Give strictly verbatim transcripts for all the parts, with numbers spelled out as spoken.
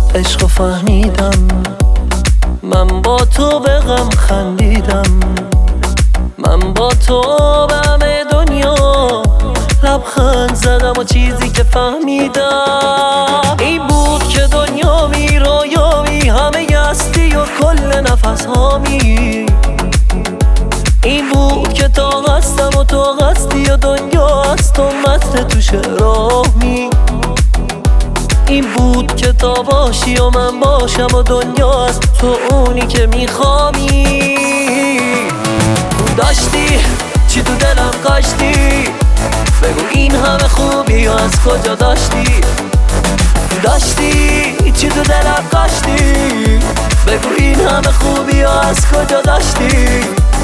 عشقو فهمیدم، من با تو به غم خندیدم، من با تو به همه دنیا لبخند زدم و چیزی که فهمیدم این بود که دنیا می رویامی، همه هستی و کل نفس هامی. این بود که تا هستم و تو هستی و دنیا از تو مست تو شرامی. این بود که تا باشی و من باشم و دنیا از تو اونی که میخوامی. داشتی چی تو دلم کاشتی، بگو این همه خوبی و از کجا داشتی. داشتی چی تو دلم کاشتی، بگو این همه خوبی و از کجا داشتی.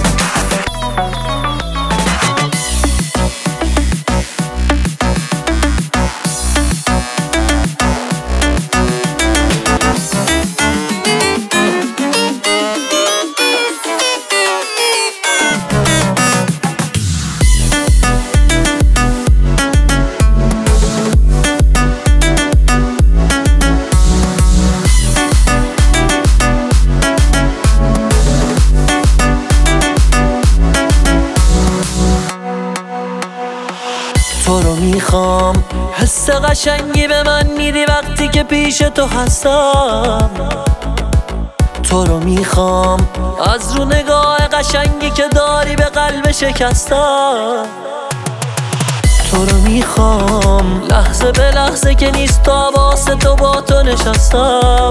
تو رو میخوام، حس قشنگی به من میدی وقتی که پیش تو هستم. تو رو میخوام از رو نگاه قشنگی که داری به قلب شکستم. تو رو میخوام لحظه به لحظه که نیست تا واسه تو با تو نشستم.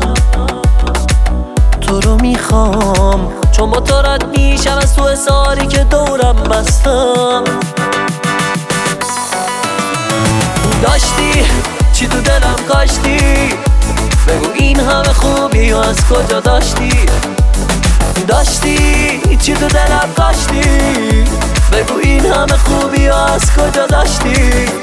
تو رو میخوام چون با تو رد میشم از تو حساری که دورم بستم. داشتی چی تو دلم کاشتی، بگو این همه خوبی و از کجا داشتی. داشتی چی تو دلم کاشتی، بگو این همه خوبی و از کجا داشتی.